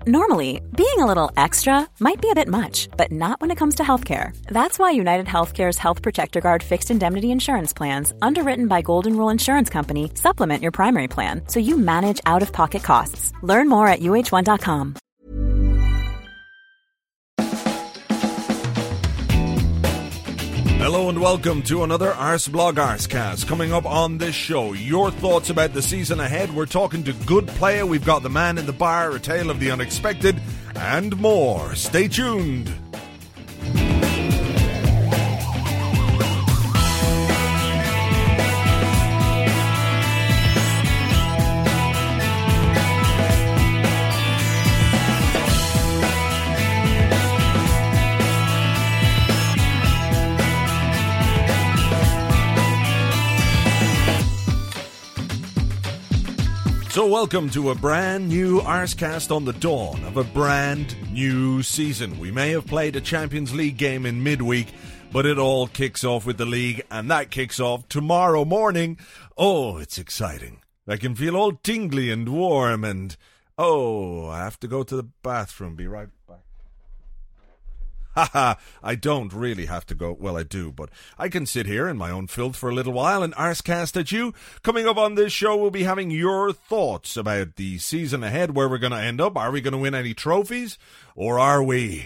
Normally, being a little extra might be a bit much, but not when it comes to healthcare. That's why United Healthcare's Health Protector Guard fixed indemnity insurance plans, underwritten by Golden Rule Insurance Company, supplement your primary plan so you manage out-of-pocket costs. Learn more at uh1.com. Hello and welcome to another Arsblog Arscast. Coming up on this show, your thoughts about the season ahead. We're talking to Good Player. We've got The Man in the Bar, a tale of the unexpected, and more. Stay tuned. So welcome to a brand new Arscast on the dawn of a brand new season. We may have played a Champions League game in midweek, but it all kicks off with the league, and that kicks off tomorrow morning. Oh, it's exciting. I can feel all tingly and warm, and I have to go to the bathroom. Be right back. Haha, I don't really have to go. Well, I do, but I can sit here in my own filth for a little while and Arscast at you. Coming up on this show, we'll be having your thoughts about the season ahead, where we're going to end up. Are we going to win any trophies, or are we?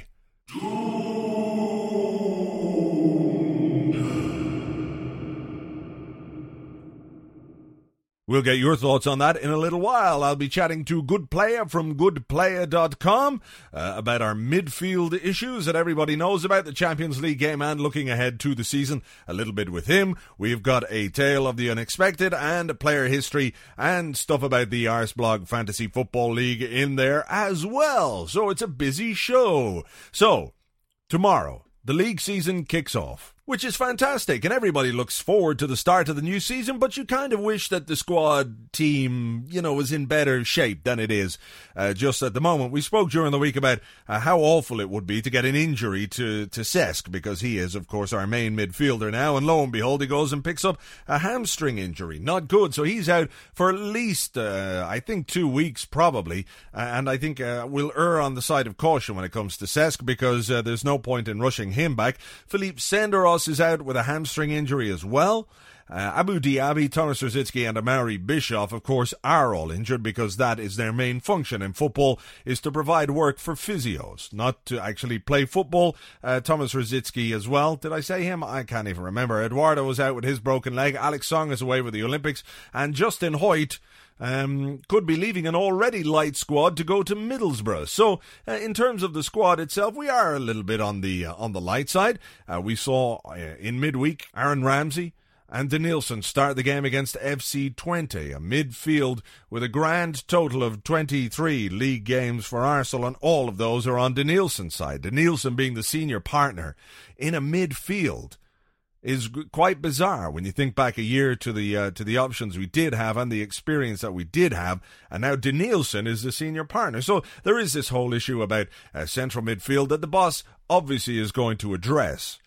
We'll get your thoughts on that in a little while. I'll be chatting to Good Player from goodplayer.com about our midfield issues that everybody knows about, the Champions League game, and looking ahead to the season a little bit with him. We've got a tale of the unexpected and a player history and stuff about the Arsblog Fantasy Football League in there as well. So it's a busy show. So, tomorrow, the league season kicks off, which is fantastic, and everybody looks forward to the start of the new season, but you kind of wish that the squad team, was in better shape than it is just at the moment. We spoke during the week about how awful it would be to get an injury to Cesc, because he is, of course, our main midfielder now, and lo and behold, he goes and picks up a hamstring injury. Not good, so he's out for at least, I think, 2 weeks probably, and I think we'll err on the side of caution when it comes to Cesc, because there's no point in rushing him back. Philippe Senderos is out with a hamstring injury as well. Abu Diaby, Thomas Rosicky and Amari Bischoff, of course, are all injured, because that is their main function in football, is to provide work for physios, not to actually play football. Thomas Rosicky as well. Did I say him? I can't even remember. Eduardo was out with his broken leg. Alex Song is away with the Olympics. And Justin Hoyt could be leaving an already light squad to go to Middlesbrough. So, in terms of the squad itself, we are a little bit on the light side. We saw in midweek Aaron Ramsey and Denilson start the game against FC Twente, a midfield with a grand total of 23 league games for Arsenal, and all of those are on Denilson's side. Denilson being the senior partner in a midfield is quite bizarre when you think back a year to the options we did have and the experience that we did have, and now Denilson is the senior partner. So there is this whole issue about central midfield that the boss obviously is going to address.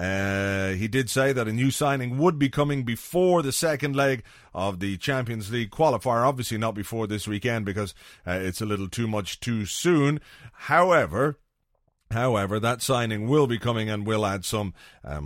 He did say that a new signing would be coming before the second leg of the Champions League qualifier. Obviously not before this weekend, because it's a little too much too soon. However, that signing will be coming and will add something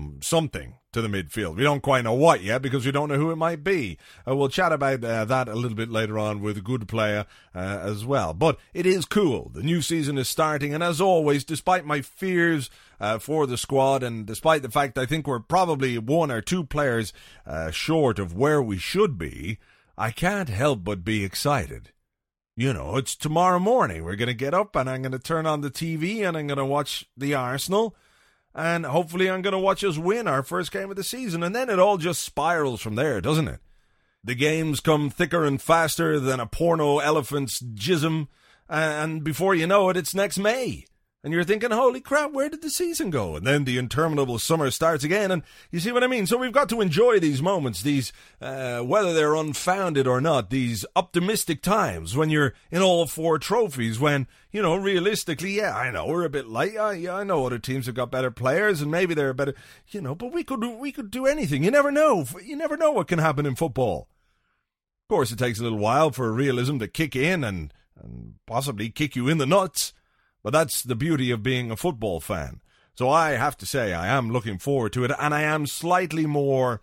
to the midfield. We don't quite know what yet, because we don't know who it might be. We'll chat about that a little bit later on with a Good Player as well. But it is cool. The new season is starting, and as always, despite my fears for the squad, and despite the fact I think we're probably 1 or 2 players short of where we should be, I can't help but be excited. It's tomorrow morning. We're going to get up and I'm going to turn on the TV and I'm going to watch the Arsenal. And hopefully I'm going to watch us win our first game of the season. And then it all just spirals from there, doesn't it? The games come thicker and faster than a porno elephant's jism. And before you know it, it's next May. And you're thinking, holy crap, where did the season go? And then the interminable summer starts again, and you see what I mean? So we've got to enjoy these moments, these, whether they're unfounded or not, these optimistic times when you're in all 4 trophies, when, realistically, yeah, I know we're a bit light. I know other teams have got better players, and maybe they're better, but we could do anything. You never know. You never know what can happen in football. Of course, it takes a little while for realism to kick in, and and possibly kick you in the nuts. But that's the beauty of being a football fan. So I have to say I am looking forward to it, and I am slightly more,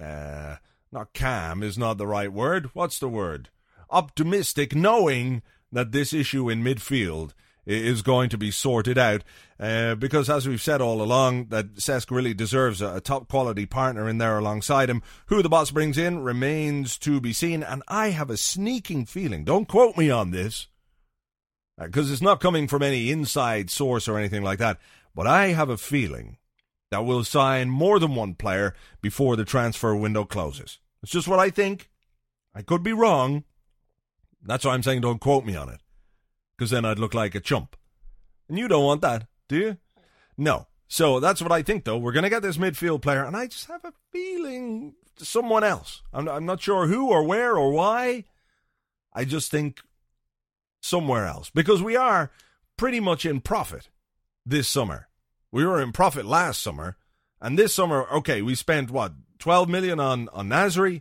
not calm is not the right word. What's the word? Optimistic, knowing that this issue in midfield is going to be sorted out, because as we've said all along, that Cesc really deserves a top quality partner in there alongside him. Who the boss brings in remains to be seen, and I have a sneaking feeling, don't quote me on this, because it's not coming from any inside source or anything like that, but I have a feeling that we'll sign more than one player before the transfer window closes. It's just what I think. I could be wrong. That's why I'm saying don't quote me on it, because then I'd look like a chump. And you don't want that, do you? No. So that's what I think, though. We're going to get this midfield player, and I just have a feeling someone else. I'm not sure who or where or why. I just think somewhere else, because we are pretty much in profit this summer. We were in profit last summer, and this summer, okay, we spent, 12 million on Nasri,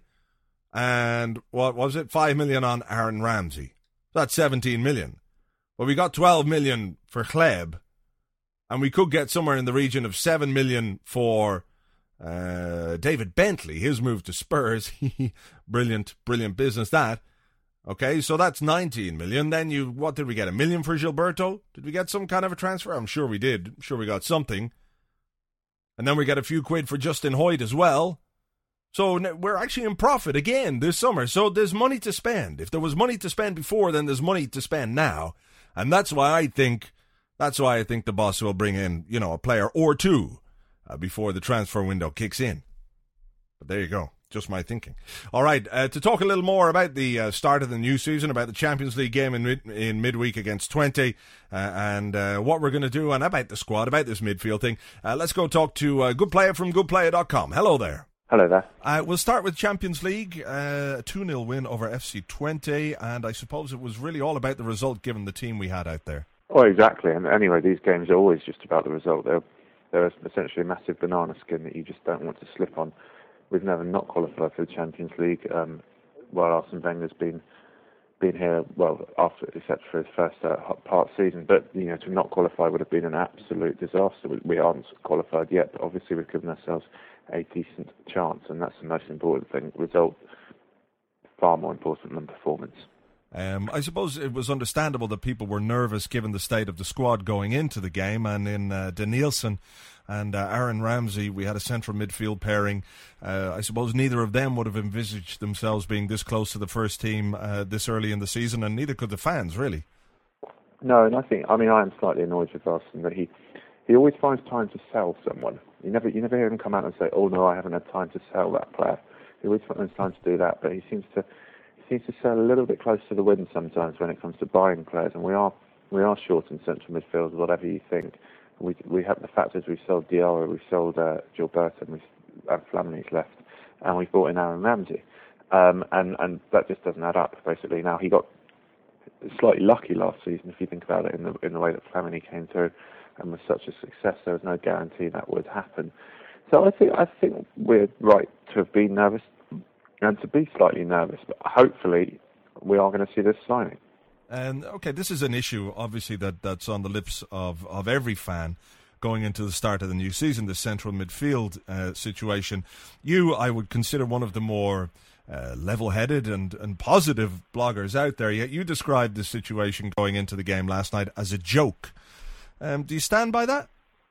and what was it, 5 million on Aaron Ramsey. That's 17 million. But we got 12 million for Hleb, and we could get somewhere in the region of 7 million for David Bentley, his move to Spurs. Brilliant business that. Okay, so that's 19 million. Then what did we get? $1 million for Gilberto? Did we get some kind of a transfer? I'm sure we did. I'm sure we got something. And then we got a few quid for Justin Hoyt as well. So we're actually in profit again this summer. So there's money to spend. If there was money to spend before, then there's money to spend now. And that's why I think the boss will bring in, a player or two before the transfer window kicks in. But there you go. Just my thinking. All right, to talk a little more about the start of the new season, about the Champions League game in midweek against Twente, and what we're going to do, and about the squad, about this midfield thing, let's go talk to a good player from goodplayer.com. Hello there. Hello there. We'll start with Champions League, a 2-0 win over FC Twente, and I suppose it was really all about the result given the team we had out there. Oh, exactly. And anyway, these games are always just about the result. They're essentially a massitive banana skin that you just don't want to slip on. We've never not qualified for the Champions League while Arsene Wenger's been here, except for his first part season. But, to not qualify would have been an absolute disaster. We aren't qualified yet, but obviously we've given ourselves a decent chance, and that's the most important thing. Result, far more important than performance. I suppose it was understandable that people were nervous given the state of the squad going into the game, and in Danielson and Aaron Ramsey, we had a central midfield pairing. I suppose neither of them would have envisaged themselves being this close to the first team this early in the season, and neither could the fans, really. No, and I am slightly annoyed with Arsene that he always finds time to sell someone. You never hear him come out and say, "Oh no, I haven't had time to sell that player." He always finds time to do that, but he seems to sell a little bit close to the wind sometimes when it comes to buying players, and we are short in central midfield, whatever you think. We have the fact is we've sold Diarra, we've sold Gilberto, and Flamini's left, and we've brought in Aaron Ramsey, and that just doesn't add up. Basically, now he got slightly lucky last season, if you think about it, in the way that Flamini came through and was such a success. There was no guarantee that would happen. So I think we're right to have been nervous and to be slightly nervous, but hopefully we are going to see this signing. And okay, this is an issue obviously that's on the lips of every fan going into the start of the new season, the central midfield situation. I would consider one of the more level-headed and positive bloggers out there. Yet you described the situation going into the game last night as a joke. Do you stand by that?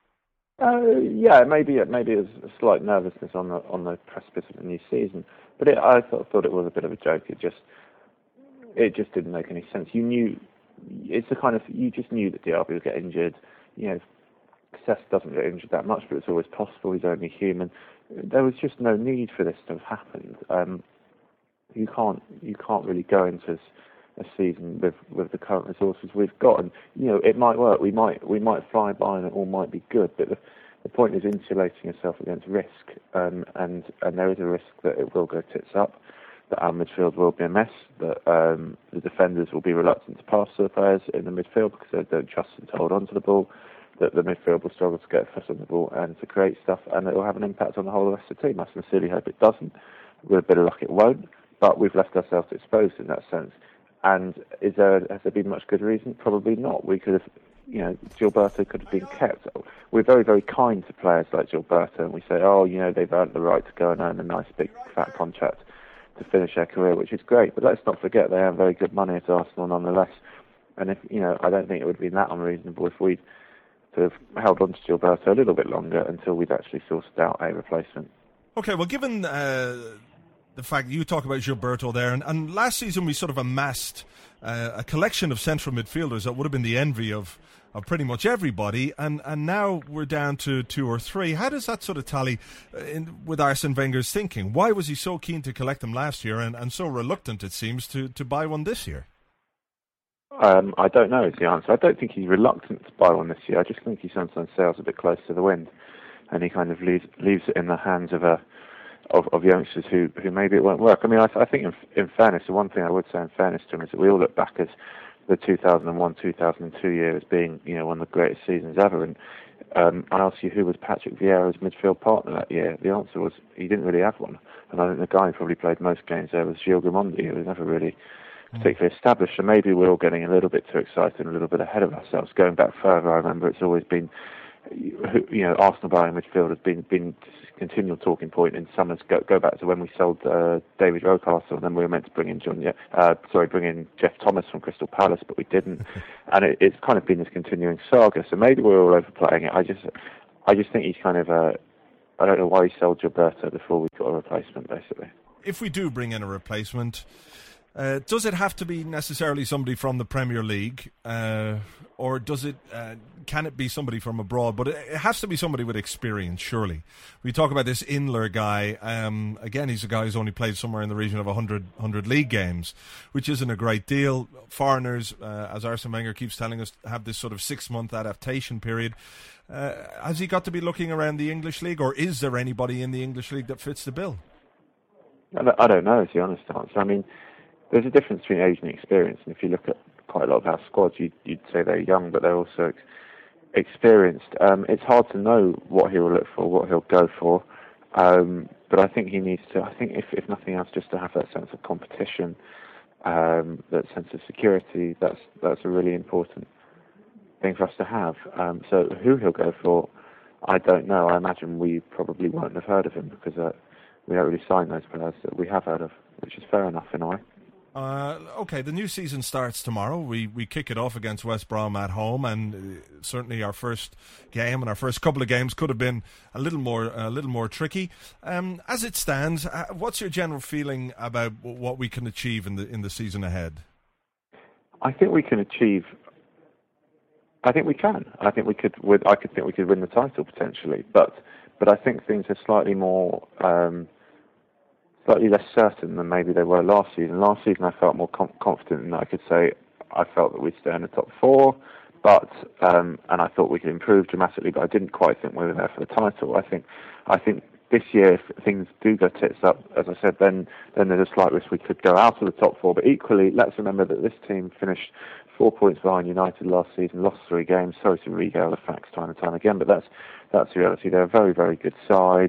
Yeah, maybe it was a slight nervousness on the precipice of the new season, but I thought it was a bit of a joke. It just didn't make any sense. You just knew that Diaby would get injured. Cesc doesn't get injured that much, but it's always possible. He's only human. There was just no need for this to have happened. You can't really go into a season with the current resources we've got, and it might work. We might fly by and it all might be good, but the point is insulating yourself against risk, and there is a risk that it will go tits up, that our midfield will be a mess, that the defenders will be reluctant to pass to the players in the midfield because they don't trust them to hold on to the ball, that the midfield will struggle to get a foot on the ball and to create stuff, and it will have an impact on the whole of the rest of the team. I sincerely hope it doesn't. With a bit of luck it won't, but we've left ourselves exposed in that sense. And has there been much good reason? Probably not. We could have, Gilberto could have been kept. We're very, very kind to players like Gilberto, and we say, they've earned the right to go and earn a nice big fat contract to finish their career, which is great. But let's not forget they have very good money at Arsenal nonetheless. And if I don't think it would have been that unreasonable if we'd sort of held on to Gilberto a little bit longer until we'd actually sorted out a replacement. Okay, well, given the fact that you talk about Gilberto there, and last season we sort of amassed a collection of central midfielders that would have been the envy of pretty much everybody, and now we're down to 2 or 3. How does that sort of tally with Arsene Wenger's thinking? Why was he so keen to collect them last year and so reluctant, it seems, to buy one this year? I don't know is the answer. I don't think he's reluctant to buy one this year. I just think he sometimes sails a bit close to the wind, and he kind of leaves it in the hands of youngsters who maybe it won't work. I mean, I think in fairness, the one thing I would say in fairness to him is that we all look back as the 2001-2002 year as being, one of the greatest seasons ever. And I asked you who was Patrick Vieira's midfield partner that year. The answer was he didn't really have one. And I think the guy who probably played most games there was Gilles Gimondi, who was never really particularly established. So maybe we're all getting a little bit too excited and a little bit ahead of ourselves. Going back further, I remember it's always been, Arsenal buying midfield has been continual talking point in summers. Go back to when we sold David Rocastle, and then we were meant to bring in bring in Jeff Thomas from Crystal Palace, but we didn't. And it's kind of been this continuing saga. So maybe we're all overplaying it. I just think he's kind of I don't know why he sold Gilberto before we got a replacement, basically. If we do bring in a replacement, does it have to be necessarily somebody from the Premier League, or does it? Can it be somebody from abroad? But it has to be somebody with experience, surely. We talk about this Inler guy. Again, he's a guy who's only played somewhere in the region of 100 league games, which isn't a great deal. Foreigners, as Arsene Wenger keeps telling us, have this sort of 6-month adaptation period. Has he got to be looking around the English league, or is there anybody in the English league that fits the bill? I don't know, is the honest answer. I mean, there's a difference between age and experience, and if you look at quite a lot of our squads, you'd say they're young, but they're also experienced. It's hard to know what he will look for, what he'll go for, but I think he needs to. I think if nothing else, just to have that sense of competition, that sense of security. That's a really important thing for us to have. So who he'll go for, I don't know. I imagine we probably won't have heard of him because we don't really sign those players that we have heard of, which is fair enough in a way. Okay, the new season starts tomorrow. We kick it off against West Brom at home, and certainly our first game and our first couple of games could have been a little more tricky. As it stands, what's your general feeling about what we can achieve in the season ahead? I think we can achieve. I think we can. I think we could. I could think we could win the title potentially, but I think things are slightly more. Slightly less certain than maybe they were last season. Last season I felt more confident, and I could say I felt that we'd stay in the top 4, but and I thought we could improve dramatically, but I didn't quite think we were there for the title. I think this year, if things do go tits up, as I said, then there's a slight risk we could go out of the top 4. But equally, let's remember that this team finished 4 points behind United last season, lost 3 games. Sorry to regale the facts time and time again, but that's the reality. They're a very, very good side.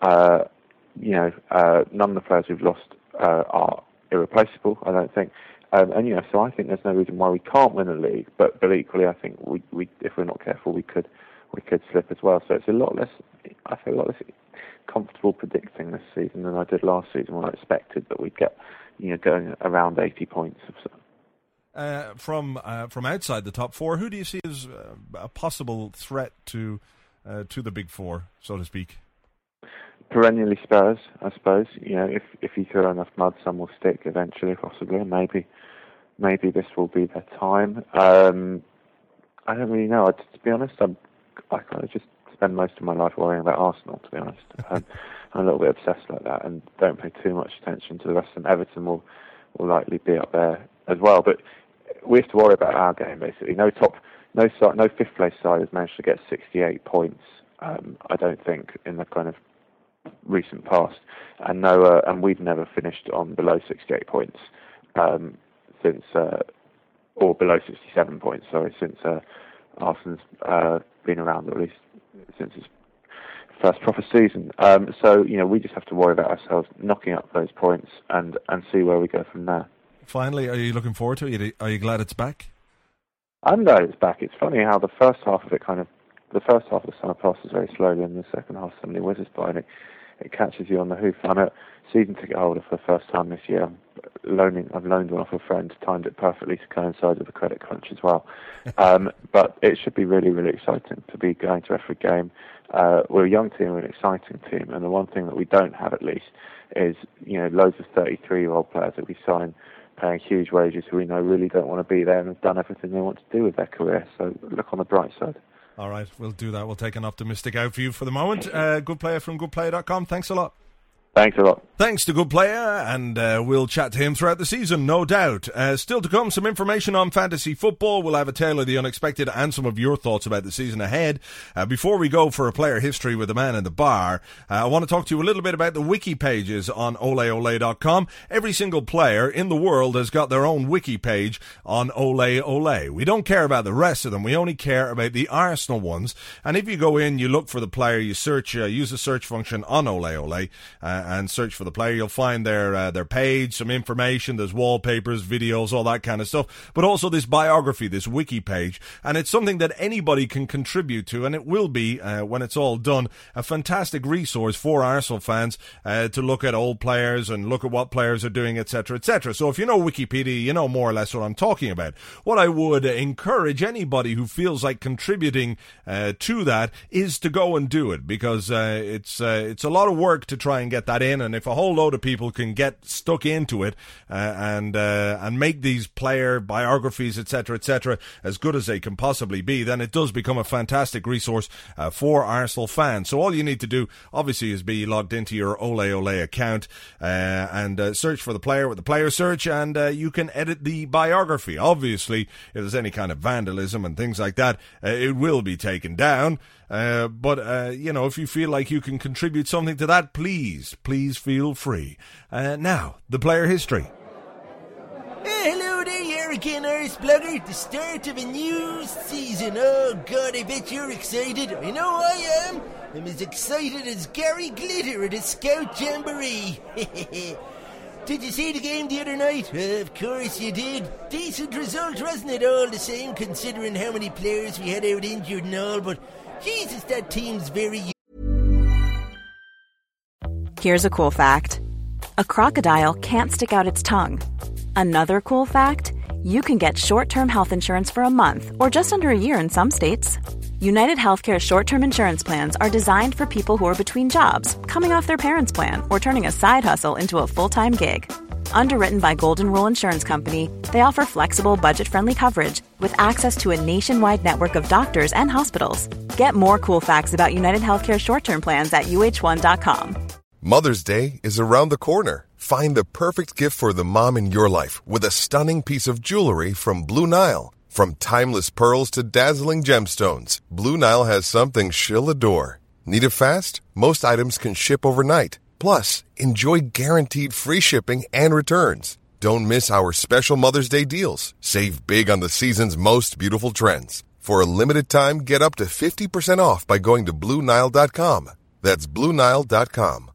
None of the players we've lost are irreplaceable, I don't think. So I think there's no reason why we can't win the league. But equally, I think we if we're not careful, we could slip as well. So it's I feel a lot less comfortable predicting this season than I did last season when I expected that we'd get going around 80 points. From outside the top 4, who do you see as a possible threat to the big 4, so to speak? Perennially Spurs, I suppose. If you throw enough mud, some will stick eventually, possibly. And maybe this will be their time. I don't really know. To be honest, I kind of just spend most of my life worrying about Arsenal. To be honest, I'm a little bit obsessed like that, and don't pay too much attention to the rest of them. Everton will likely be up there as well, but we have to worry about our game basically. No fifth place side has managed to get 68 points. I don't think in the kind of recent past, and we've never finished on below 68 points since, or below 67 points. Sorry, since Arsenal's been around, at least since his first proper season. So we just have to worry about ourselves knocking up those points and see where we go from there. finally? Are you looking forward to it? Are you glad it's back? I'm glad it's back. It's funny how the first half of the summer passes very slowly, and the second half suddenly whizzes by, and it catches you on the hoof. I'm a season ticket holder for the first time this year. I've loaned one off a friend, timed it perfectly to coincide with the credit crunch as well. But it should be really, really exciting to be going to every game. We're a young team, we're an exciting team, and the one thing that we don't have, at least, is loads of 33-year-old players that we sign paying huge wages who we know really don't want to be there and have done everything they want to do with their career. So look on the bright side. All right, we'll do that. We'll take an optimistic out for you for the moment. Good player from goodplayer.com. Thanks a lot. Thanks a lot. Thanks to Good Player, and we'll chat to him throughout the season, no doubt. Still to come, some information on fantasy football. We'll have a tale of the unexpected and some of your thoughts about the season ahead. Before we go for a player history with the man in the bar, I want to talk to you a little bit about the wiki pages on oleole.com. Every single player in the world has got their own wiki page on Ole Ole. We don't care about the rest of them. We only care about the Arsenal ones. And if you go in, you look for the player, you search, use the search function on Ole Ole, and search for the player, you'll find their page, some information, there's wallpapers, videos, all that kind of stuff, but also this biography, this wiki page, and it's something that anybody can contribute to, and it will be, when it's all done, a fantastic resource for Arsenal fans to look at old players and look at what players are doing, etc., etc. So if you know Wikipedia, you know more or less what I'm talking about. What I would encourage anybody who feels like contributing to that is to go and do it, because it's a lot of work to try and get that in, and if a whole load of people can get stuck into it and make these player biographies, etc., as good as they can possibly be, then it does become a fantastic resource for Arsenal fans. So all you need to do, obviously, is be logged into your Ole Ole account and search for the player with the player search, and you can edit the biography. Obviously, if there's any kind of vandalism and things like that, it will be taken down. But if you feel like you can contribute something to that, please feel free. Now, the player history. Hello there, you're again, Irish Blogger. The start of a new season. Oh, God, I bet you're excited. I know I am. I'm as excited as Gary Glitter at a Scout Jamboree. Did you see the game the other night? Of course you did. Decent result, wasn't it? All the same, considering how many players we had out injured and all, but Jesus, that team's very... Here's a cool fact. A crocodile can't stick out its tongue. Another cool fact, you can get short-term health insurance for a month or just under a year in some states. United Healthcare short-term insurance plans are designed for people who are between jobs, coming off their parents' plan, or turning a side hustle into a full-time gig. Underwritten by Golden Rule Insurance Company, they offer flexible, budget-friendly coverage with access to a nationwide network of doctors and hospitals. Get more cool facts about United Healthcare short-term plans at uh1.com. Mother's Day is around the corner. Find the perfect gift for the mom in your life with a stunning piece of jewelry from Blue Nile. From timeless pearls to dazzling gemstones, Blue Nile has something she'll adore. Need it fast? Most items can ship overnight. Plus, enjoy guaranteed free shipping and returns. Don't miss our special Mother's Day deals. Save big on the season's most beautiful trends. For a limited time, get up to 50% off by going to BlueNile.com. That's BlueNile.com.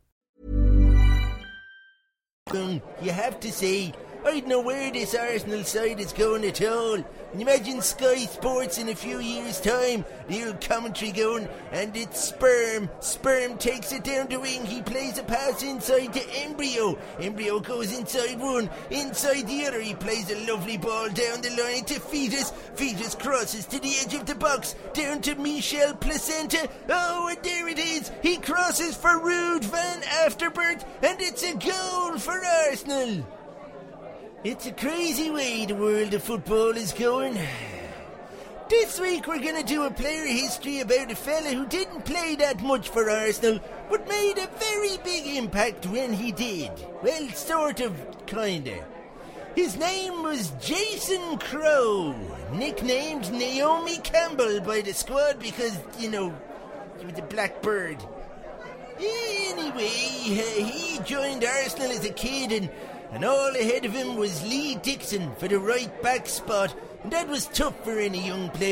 You have to say, I don't know where this Arsenal side is going at all. And imagine Sky Sports in a few years' time, the old commentary going, and it's Sperm. Sperm takes it down the wing, he plays a pass inside to Embryo. Embryo goes inside one, inside the other, he plays a lovely ball down the line to Fetus. Fetus crosses to the edge of the box, down to Michel Placenta. Oh, and there it is, he crosses for Ruud van Afterbert, and it's a goal for Arsenal. It's a crazy way the world of football is going. This week we're going to do a player history about a fella who didn't play that much for Arsenal, but made a very big impact when he did. Well, sort of, kinda. His name was Jason Crow, nicknamed Naomi Campbell by the squad because, he was a black bird. Anyway, he joined Arsenal as a kid, and all ahead of him was Lee Dixon for the right back spot, and that was tough for any young player.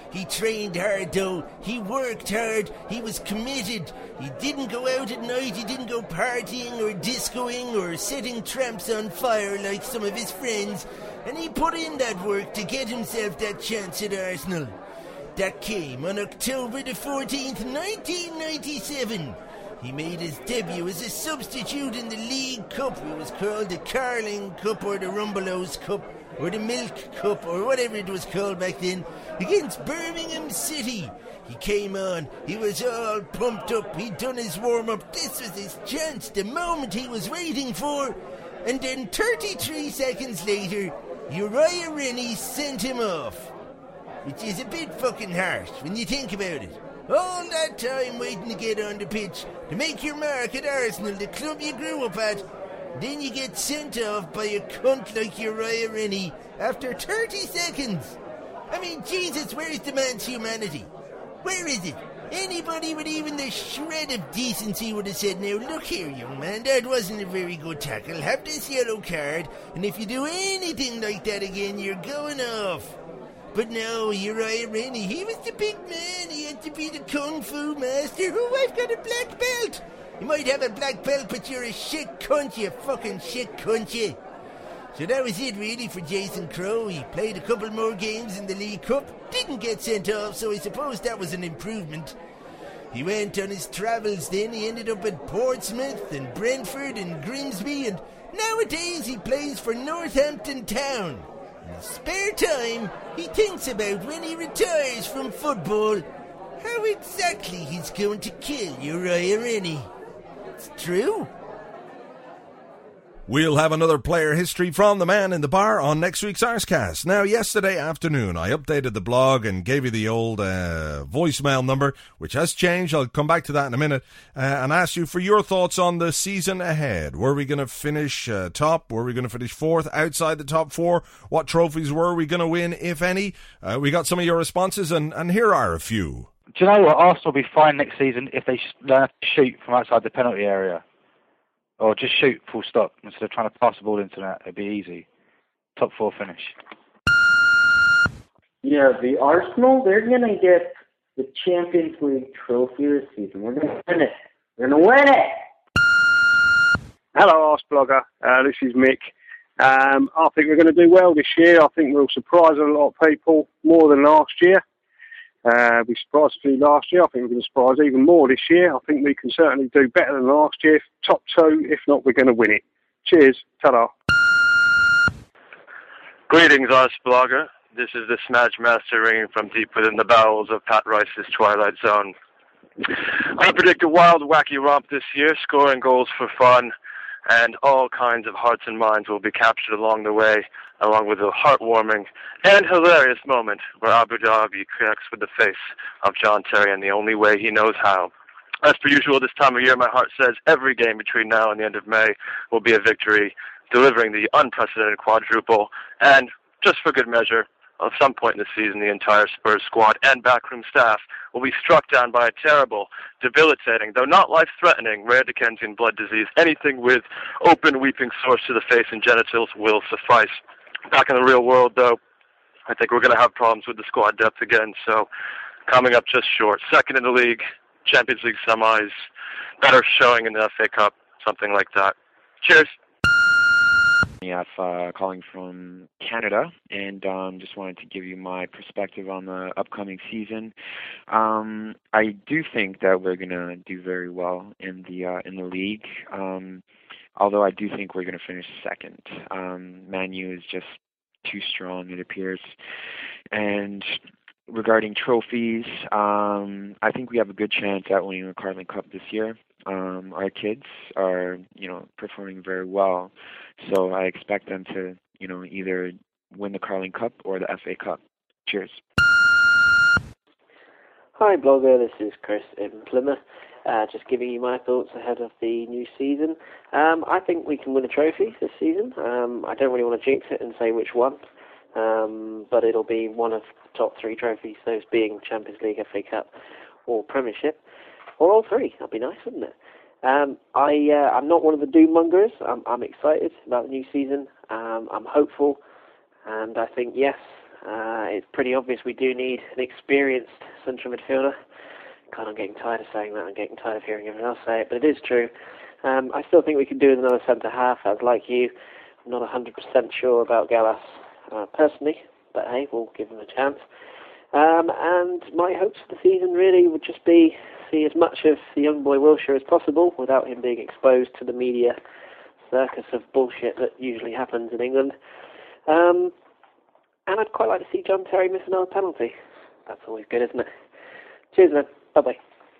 He trained hard though, he worked hard, he was committed. He didn't go out at night, he didn't go partying or discoing or setting tramps on fire like some of his friends. And he put in that work to get himself that chance at Arsenal. That came on October the 14th, 1997. He made his debut as a substitute in the League Cup. It was called the Carling Cup or the Rumbelows Cup or the Milk Cup or whatever it was called back then, against Birmingham City. He came on, he was all pumped up, he'd done his warm-up. This was his chance, the moment he was waiting for. And then 33 seconds later, Uriah Rennie sent him off. Which is a bit fucking harsh when you think about it. All that time waiting to get on the pitch, to make your mark at Arsenal, the club you grew up at. Then you get sent off by a cunt like Uriah Rennie after 30 seconds. I mean, Jesus, where's the man's humanity? Where is it? Anybody with even the shred of decency would have said, now look here, young man, that wasn't a very good tackle. Have this yellow card, and if you do anything like that again, you're going off. But no, Uriah Rennie, he was the big man. He had to be the kung fu master. Oh, I've got a black belt. You might have a black belt, but you're a shit cunt, you fucking shit cunt, you. So that was it really for Jason Crowe. He played a couple more games in the League Cup, didn't get sent off, so I suppose that was an improvement. He went on his travels then. He ended up at Portsmouth and Brentford and Grimsby, and nowadays he plays for Northampton Town. In his spare time, he thinks about when he retires from football, how exactly he's going to kill Uriah Rennie. It's true. We'll have another player history from the man in the bar on next week's Arsecast. Now, yesterday afternoon, I updated the blog and gave you the old voicemail number, which has changed. I'll come back to that in a minute, and ask you for your thoughts on the season ahead. Were we going to finish top? Were we going to finish fourth outside the top four? What trophies were we going to win, if any? We got some of your responses, and here are a few. Do you know what? Arsenal will be fine next season if they learn to shoot from outside the penalty area. Or just shoot, full stop, instead of trying to pass the ball into that. It'd be easy. Top four finish. Yeah, the Arsenal, they're going to get the Champions League trophy this season. We're going to win it. We're going to win it! Hello, Arse Blogger. This is Mick. I think we're going to do well this year. I think we'll surprise a lot of people more than last year. We surprised a few last year. I think we're going to surprise even more this year. I think we can certainly do better than last year. Top two, if not, we're going to win it. Cheers. Ta-da. Greetings, Arse Blogger. This is the Smash Master ringing from deep within the bowels of Pat Rice's Twilight Zone. I predict a wild, wacky romp this year, scoring goals for fun, and all kinds of hearts and minds will be captured along the way, along with a heartwarming and hilarious moment where Abu Dhabi connects with the face of John Terry in the only way he knows how. As per usual, this time of year, my heart says every game between now and the end of May will be a victory, delivering the unprecedented quadruple, and, just for good measure, at some point in the season, the entire Spurs squad and backroom staff will be struck down by a terrible, debilitating, though not life-threatening, rare Dickensian blood disease. Anything with open, weeping sores to the face and genitals will suffice. Back in the real world, though, I think we're going to have problems with the squad depth again, so coming up just short. Second in the league, Champions League semis, better showing in the FA Cup, something like that. Cheers. Yeah, calling from Canada, and just wanted to give you my perspective on the upcoming season. I do think that we're going to do very well in the league, although I do think we're going to finish second. Man U is just too strong, it appears. And regarding trophies, I think we have a good chance at winning the Carling Cup this year. Our kids are, performing very well, so I expect them to, either win the Carling Cup or the FA Cup. Cheers. Hi, blogger. This is Chris in Plymouth. Just giving you my thoughts ahead of the new season. I think we can win a trophy this season. I don't really want to jinx it and say which one, but it'll be one of the top three trophies, those being Champions League, FA Cup, or Premiership. Or all three. That'd be nice, wouldn't it? I'm not one of the doom mongers. I'm excited about the new season. I'm hopeful, and I think, yes, It's pretty obvious we do need an experienced central midfielder. God, I'm getting tired of saying that. I'm getting tired of hearing everyone else say it, but it is true. I still think we can do with another centre-half. As like you, I'm not 100% sure about Gallas personally, but hey, we'll give him a chance. And my hopes for the season really would just be see as much of the young boy Wilshere as possible without him being exposed to the media circus of bullshit that usually happens in England. And I'd quite like to see John Terry miss another penalty. That's always good, isn't it? Cheers, man. Bye-bye.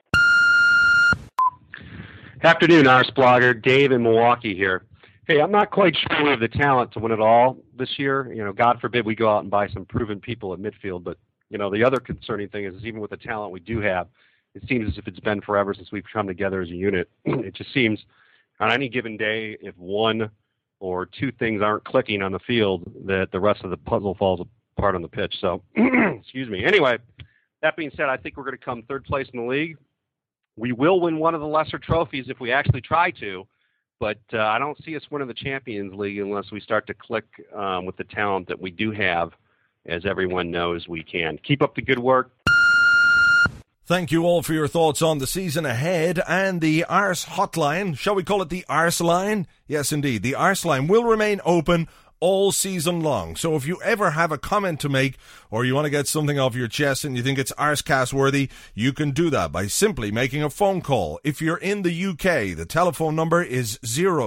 Afternoon, Ars Blogger. Dave in Milwaukee here. Hey, I'm not quite sure we have the talent to win it all this year. You know, God forbid we go out and buy some proven people at midfield. But, you know, the other concerning thing is even with the talent we do have, it seems as if it's been forever since we've come together as a unit. It just seems on any given day, if one or two things aren't clicking on the field, that the rest of the puzzle falls apart on the pitch. So, excuse me. Anyway, that being said, I think we're going to come third place in the league. We will win one of the lesser trophies if we actually try to, but I don't see us winning the Champions League unless we start to click with the talent that we do have, as everyone knows we can. Keep up the good work. Thank you all for your thoughts on the season ahead and the Arse hotline. Shall we call it the Arse line? Yes, indeed. The Arse line will remain open all season long. So if you ever have a comment to make or you want to get something off your chest and you think it's Arsecast worthy, you can do that by simply making a phone call. If you're in the UK, the telephone number is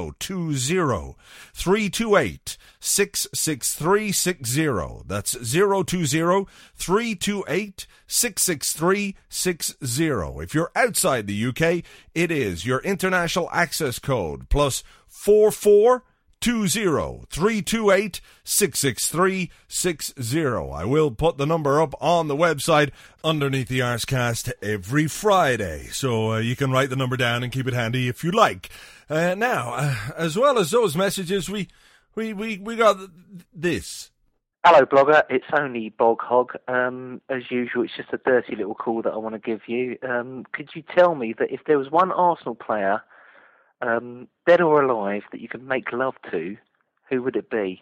020-328-66360. That's 020-328-66360. If you're outside the UK, it is your international access code plus 4420-328-66360. I will put the number up on the website underneath the Arsecast every Friday, so you can write the number down and keep it handy if you like. Now, as well as those messages, we got this. Hello, blogger. It's only Bog Hog. As usual, it's just a dirty little call that I want to give you. Could you tell me that if there was one Arsenal player, dead or alive, that you could make love to, who would it be?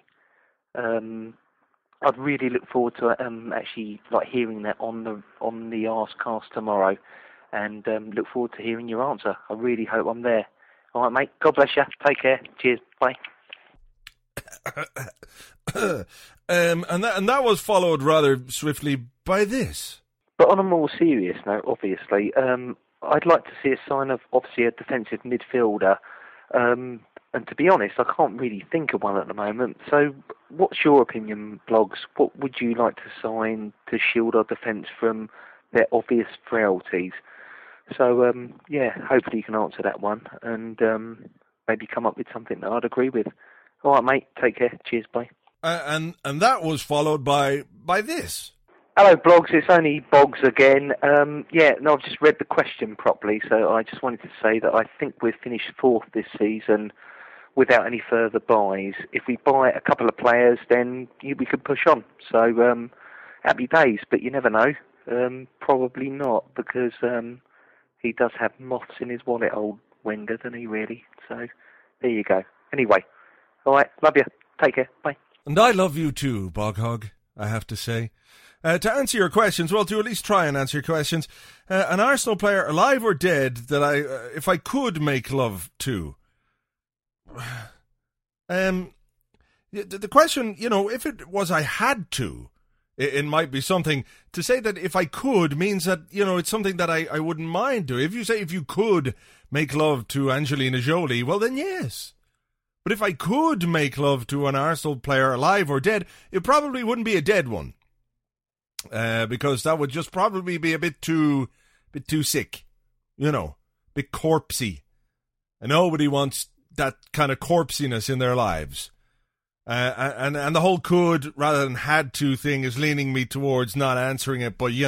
I'd really look forward to actually like hearing that on the Arsecast tomorrow, and look forward to hearing your answer. I really hope I'm there. All right, mate. God bless you. Take care. Cheers. Bye. And that was followed rather swiftly by this. But on a more serious note, obviously, I'd like to see a sign of, obviously, a defensive midfielder. And to be honest, I can't really think of one at the moment. So what's your opinion, Blogs? What would you like to sign to shield our defence from their obvious frailties? So, yeah, hopefully you can answer that one and maybe come up with something that I'd agree with. All right, mate. Take care. Cheers. Bye. And that was followed by this. Hello, Blogs. It's only Boggs again. I've just read the question properly, so I just wanted to say that I think we've finished fourth this season without any further buys. If we buy a couple of players, then we could push on. So, happy days, but you never know. Probably not, because he does have moths in his wallet, old Wenger, doesn't he, really? So, there you go. Anyway, all right, love you. Take care. Bye. And I love you too, Boghog, I have to say. To answer your questions, well, to at least try and answer your questions, an Arsenal player, alive or dead, that if I could make love to. The question, if it was I had to, it might be something. To say that if I could means that, it's something that I wouldn't mind doing. If you say if you could make love to Angelina Jolie, well then yes. But if I could make love to an Arsenal player, alive or dead, it probably wouldn't be a dead one. Because that would just probably be a bit too sick, bit corpsey. And nobody wants that kind of corpsiness in their lives. And the whole could rather than had to thing is leaning me towards not answering it, but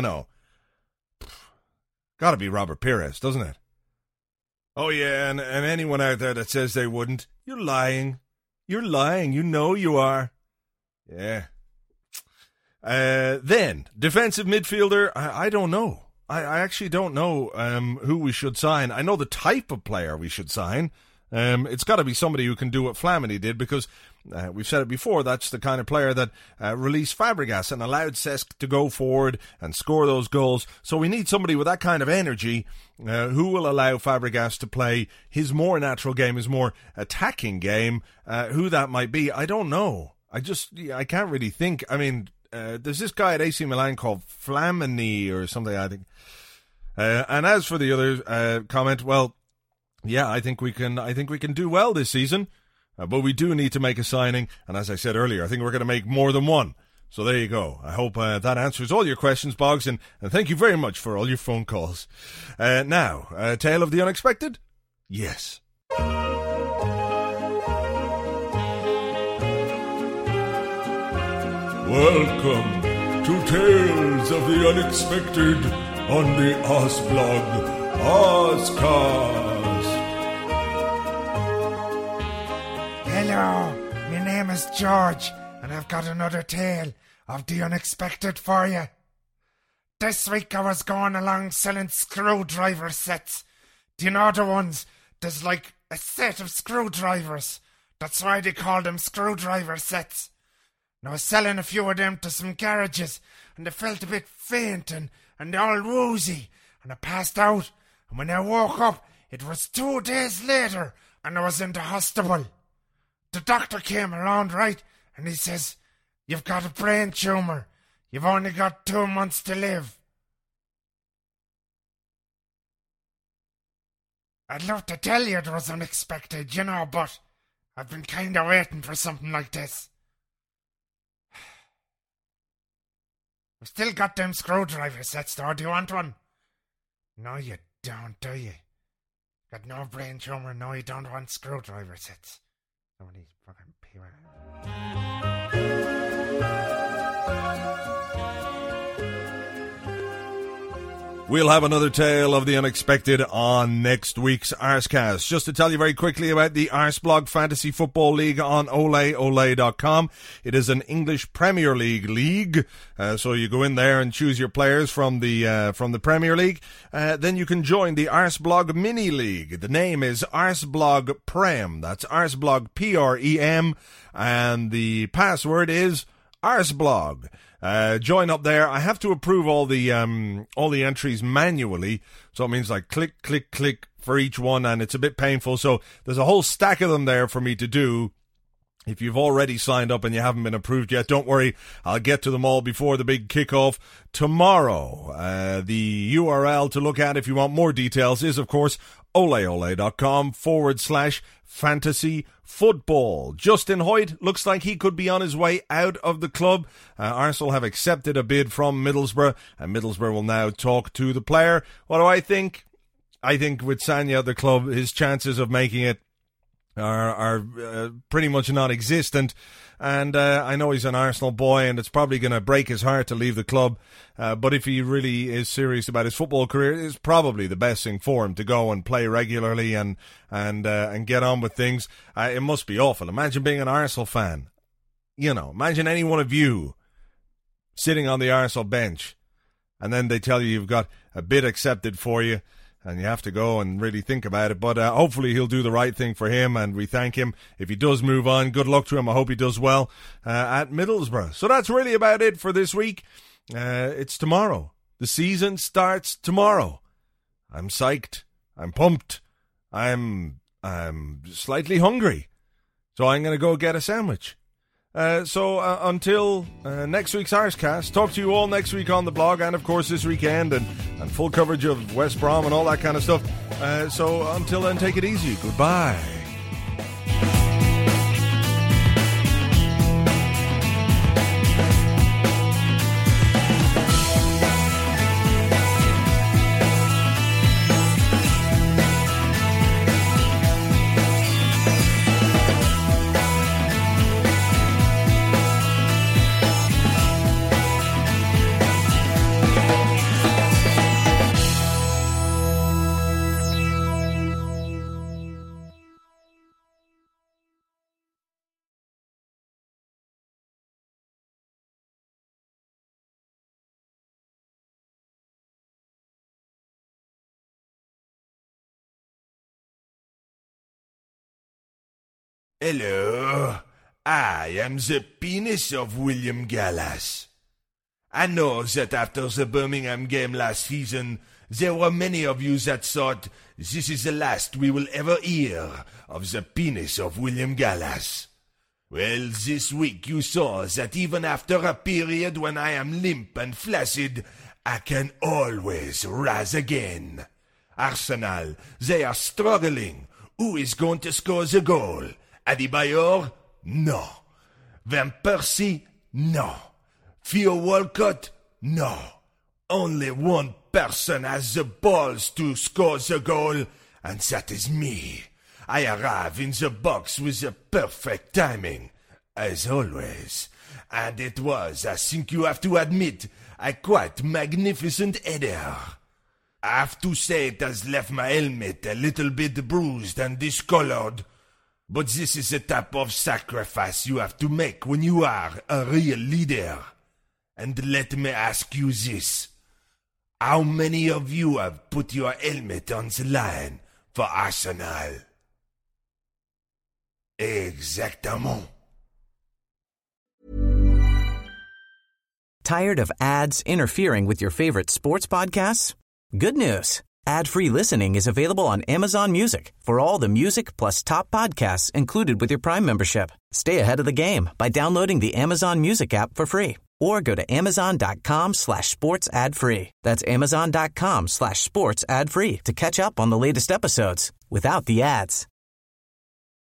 gotta be Robert Pires, doesn't it? Oh yeah, and anyone out there that says they wouldn't, you're lying. You're lying, you are. Yeah. Then, defensive midfielder, I don't know. I actually don't know who we should sign. I know the type of player we should sign. It's got to be somebody who can do what Flamini did, because we've said it before, that's the kind of player that released Fabregas and allowed Cesc to go forward and score those goals. So we need somebody with that kind of energy who will allow Fabregas to play his more natural game, his more attacking game. Who that might be, I don't know. I can't really think. I mean, there's this guy at AC Milan called Flamini or something, I think. And as for the other comment, well, yeah, I think we can do well this season, but we do need to make a signing. And as I said earlier, I think we're going to make more than one. So there you go. I hope that answers all your questions, Boggs, and thank you very much for all your phone calls. Now, Tale of the Unexpected? Yes. Welcome to Tales of the Unexpected on the Ozblog Ozcast. Hello, my name is George, and I've got another tale of the unexpected for you. This week I was going along selling screwdriver sets. Do you know the ones? There's like a set of screwdrivers. That's why they call them screwdriver sets. And I was selling a few of them to some garages, and they felt a bit faint and all woozy, and I passed out. And when I woke up, it was 2 days later, and I was in the hospital. The doctor came around, right, and he says, "You've got a brain tumour. You've only got 2 months to live." I'd love to tell you it was unexpected, you know, but I've been kind of waiting for something like this. I've still got them screwdriver sets, though. Do you want one? No, you don't, do you? Got no brain tumour, no, you don't want screwdriver sets. Some of these fucking people. We'll have another Tale of the Unexpected on next week's Arscast. Just to tell you very quickly about the Arsblog Fantasy Football League on oleole.com. It is an English Premier League league. So you go in there and choose your players from the Premier League. Then you can join the Arsblog Mini League. The name is Arsblog Prem. That's Arsblog Prem. And the password is Arsblog. Join up there. I have to approve all the entries manually, so it means like click, click, click for each one, and it's a bit painful. So there's a whole stack of them there for me to do. If you've already signed up and you haven't been approved yet, don't worry. I'll get to them all before the big kickoff tomorrow. The URL to look at if you want more details is, of course, oleole.com/fantasy football. Justin Hoyt looks like he could be on his way out of the club. Arsenal have accepted a bid from Middlesbrough, and Middlesbrough will now talk to the player. What do I think? I think with Sagna at the club, his chances of making it are pretty much non-existent. And I know he's an Arsenal boy, and it's probably going to break his heart to leave the club. But if he really is serious about his football career, it's probably the best thing for him to go and play regularly and get on with things. It must be awful. Imagine being an Arsenal fan. You know, imagine any one of you sitting on the Arsenal bench, and then they tell you you've got a bid accepted for you, and you have to go and really think about it. But hopefully he'll do the right thing for him, and we thank him. If he does move on, good luck to him. I hope he does well at Middlesbrough. So that's really about it for this week. It's tomorrow. The season starts tomorrow. I'm psyched. I'm pumped. I'm slightly hungry. So I'm going to go get a sandwich. So until next week's Arscast, talk to you all next week on the blog, and of course this weekend, and full coverage of West Brom and all that kind of stuff. So until then, take it easy. Goodbye. Hello, I am the penis of William Gallas. I know that after the Birmingham game last season, there were many of you that thought this is the last we will ever hear of the penis of William Gallas. Well, this week you saw that even after a period when I am limp and flaccid, I can always rise again. Arsenal, they are struggling. Who is going to score the goal? Adebayor? No. Van Persie? No. Theo Walcott? No. Only one person has the balls to score the goal, and that is me. I arrive in the box with the perfect timing, as always. And it was, I think you have to admit, a quite magnificent header. I have to say it has left my helmet a little bit bruised and discolored. But this is the type of sacrifice you have to make when you are a real leader. And let me ask you this. How many of you have put your helmet on the line for Arsenal? Exactement. Tired of ads interfering with your favorite sports podcasts? Good news. Ad-free listening is available on Amazon Music for all the music plus top podcasts included with your Prime membership. Stay ahead of the game by downloading the Amazon Music app for free or go to amazon.com/sports ad free. That's amazon.com/sports ad free to catch up on the latest episodes without the ads.